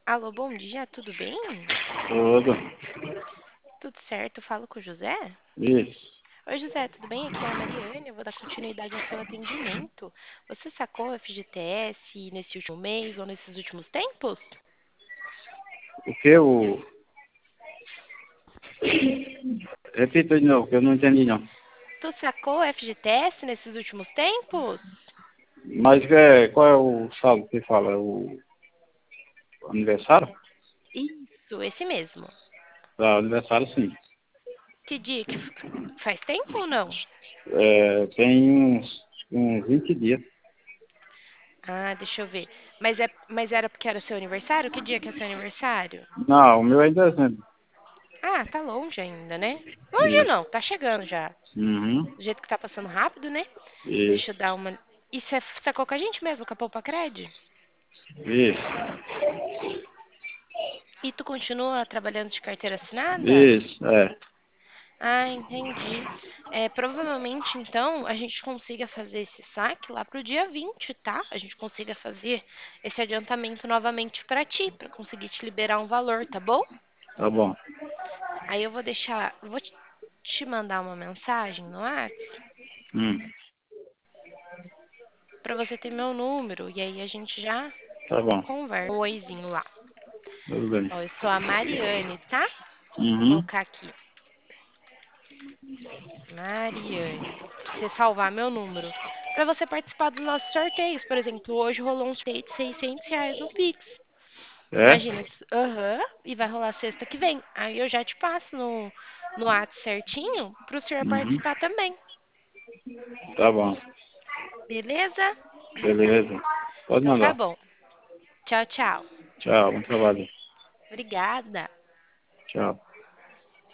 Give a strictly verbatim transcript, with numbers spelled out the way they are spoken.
Alô, bom dia, tudo bem? Tudo. Tudo certo? Falo com o José? Isso. Oi, José, tudo bem? Aqui é a Mariane, eu vou dar continuidade ao seu atendimento. Você sacou o F G T S nesse último mês ou nesses últimos tempos? O que o... Repita de novo, que eu não entendi não. Tu sacou o F G T S nesses últimos tempos? Mas é, qual é o saldo que fala? O aniversário? Isso, esse mesmo. Ah, aniversário sim. Que dia? Que f- faz tempo ou não? É, tem uns, uns vinte dias. Ah, deixa eu ver. Mas, é, mas era porque era seu aniversário? Que dia que é seu aniversário? Não, o meu é em dezembro. Ah, tá longe ainda, né? Longe Isso. não, tá chegando já. Uhum. Do jeito que tá passando rápido, né? Deixa eu Isso. dar uma. E você sacou com a gente mesmo, com a Poupa Cred? Isso. E tu continua trabalhando de carteira assinada? Isso, é. Ah, entendi. É, provavelmente, então, a gente consiga fazer esse saque lá pro dia vinte, tá? A gente consiga fazer esse adiantamento novamente pra ti, pra conseguir te liberar um valor, tá bom? Tá bom. Aí eu vou deixar, vou te te mandar uma mensagem no WhatsApp Hum. pra você ter meu número e aí a gente já Tá bom. conversa. Um oizinho lá. Tudo bem. Ó, eu sou a Mariane, tá? Vou Uhum. colocar aqui. Mariane. Pra você salvar meu número. Pra você participar dos nossos sorteios. Por exemplo, hoje rolou um sorteio de seiscentos reais no Pix. É? Imagina, isso- aham, e vai rolar sexta que vem. Aí eu já te passo no, no WhatsApp certinho pro senhor Uhum. participar também. Tá bom. Beleza? Beleza. Pode Então tá mandar. bom. Tchau, tchau. Tchau, bom trabalho. Obrigada. Tchau.